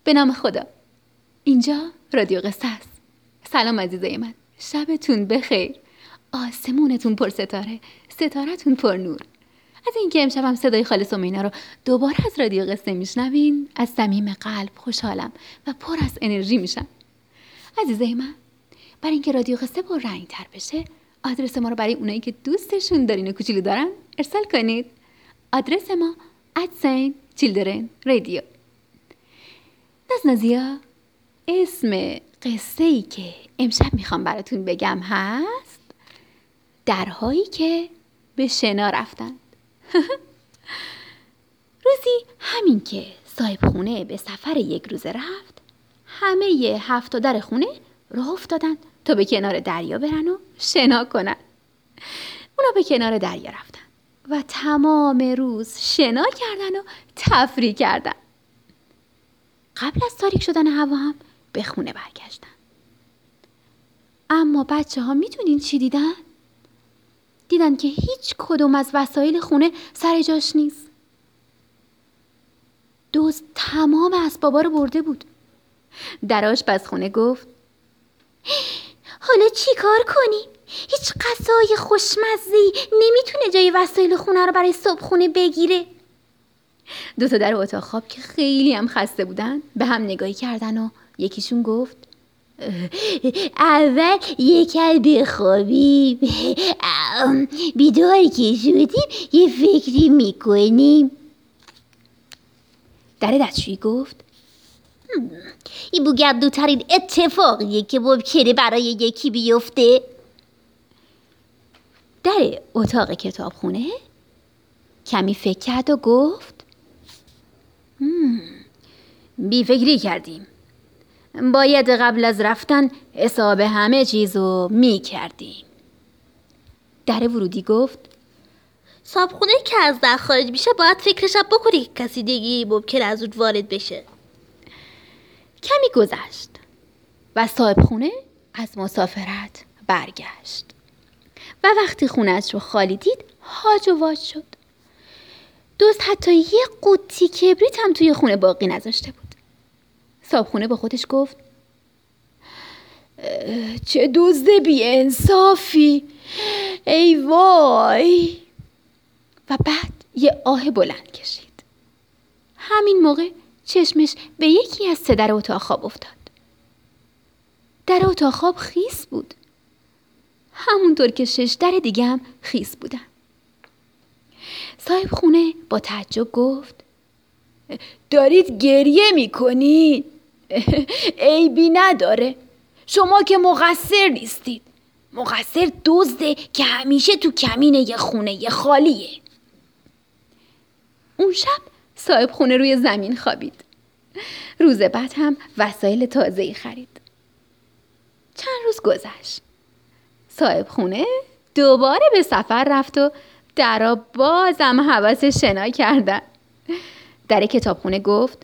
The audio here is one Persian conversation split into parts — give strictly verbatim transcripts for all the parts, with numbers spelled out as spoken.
به نام خدا. اینجا رادیو قصه است. سلام عزیزای من، شبتون بخیر، آسمونتون پر ستاره، ستارتون پر نور. از اینکه امشبم صدای خاله سمینا رو دوباره از رادیو قصه میشنوین از صمیم قلب خوشحالم و پر از انرژی میشم. عزیزای من، برای اینکه رادیو قصه پر رنگ تر بشه، آدرس ما رو برای اونایی که دوستشون دارین و کوچولو دارن ارسال کنید. آدرس ما ادسین چیلدرن رادیو. نازنازیا، اسم قصه‌ای که امشب میخوام براتون بگم هست درهایی که به شنا رفتند. روزی همین که صاحب خونه به سفر یک روزه رفت، همه ی هفت در خونه راه افتادن تا به کنار دریا برن و شنا کنن. اونا به کنار دریا رفتن و تمام روز شنا کردن و تفریح کردن. قبل از تاریک شدن هوا هم به خونه برگشتن. اما بچه ها میدونین چی دیدن؟ دیدن که هیچ کدوم از وسایل خونه سر جاش نیست. دزد تمام اسبابا رو برده بود. در آشپزخونه گفت: حالا چی کار کنیم؟ هیچ غذای خوشمزه‌ای نمیتونه جای وسایل خونه رو برای صبحونه بگیره. دو تا در اتاق خواب که خیلی هم خسته بودن به هم نگاهی کردن و یکیشون گفت: اول یکل بخوابیم، بیدار که شدیم یه فکری میکنیم. در دستشویی گفت: این بوگردوترین اتفاقیه که ممکنه برای یکی بیفته. در اتاق کتابخونه کمی فکر کرد و گفت: بی فکری کردیم، باید قبل از رفتن حساب همه چیزو می کردیم. در ورودی گفت: صاحبخونه که از در خارج میشه باید فکرشم بکنی که کسی دیگه ممکن از اون وارد بشه. کمی گذشت و صاحبخونه از مسافرت برگشت و وقتی خونه‌اش رو خالی دید هاج و واج شد. دزد حتی یه قوطی کبریت هم توی خونه باقی نذاشته بود. صاحبخونه با خودش گفت: چه دزد بی انصافی، ای وای. و بعد یه آه بلند کشید. همین موقع چشمش به یکی از سه در اتاق خواب افتاد. در اتاق خواب خیس بود، همونطور که شش در دیگه هم خیس بودن. صاحب خونه با تعجب گفت: دارید گریه میکنید؟ عیبی نداره، شما که مقصر نیستید. مقصر دزده که همیشه تو کمین یه خونه یه خالیه. اون شب صاحب خونه روی زمین خوابید. روز بعد هم وسایل تازه‌ای خرید. چند روز گذشت. صاحب خونه دوباره به سفر رفت و درا بازم هوس شنا کردن. در کتابخونه گفت: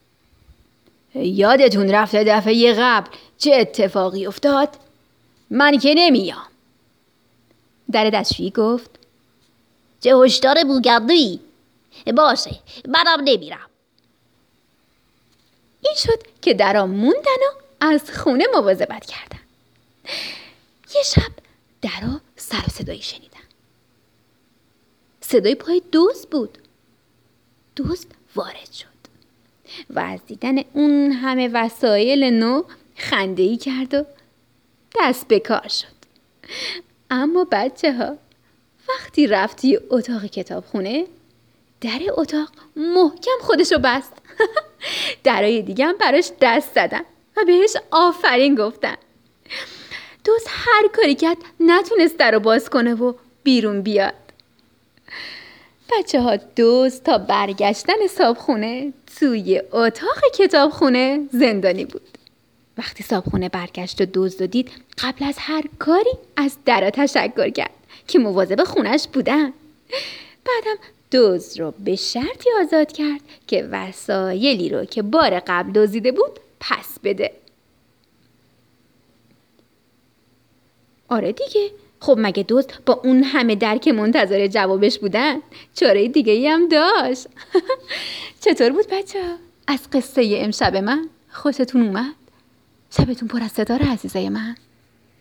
یادتون رفته دفعه قبل چه اتفاقی افتاد؟ من که نمیام. در دستشویی گفت: چه هشدار بوگردویی، باشه منم نمیرم. این شد که درا موندن و از خونه مواظبت کردن. یه شب درا سر و صدایی شنیدن. صدای پای دزد بود. دزد وارد شد و از دیدن اون همه وسایل نو خنده‌ای کرد و دست به کار شد. اما بچه ها، وقتی رفتی اتاق کتابخونه، در اتاق محکم خودشو بست. درای دیگه هم براش دست زدن و بهش آفرین گفتن. دزد هر کاری کرد نتونست در رو باز کنه و بیرون بیاد. بچه ها دزد تا برگشتن صاحبخونه توی اتاق کتابخونه زندانی بود. وقتی صاحبخونه برگشت و دزد رو دید، قبل از هر کاری از درا تشکر کرد که مواظب خونش بودن. بعدم دزد رو به شرطی آزاد کرد که وسایلی رو که بار قبل دزدیده بود پس بده. آره دیگه، خب مگه دزد با اون همه در که منتظر جوابش بودن چاره دیگه ای هم داشت. چطور بود بچه ها؟ از قصه امشب من خوشتون اومد؟ شبتون پر از ستاره عزیزای من.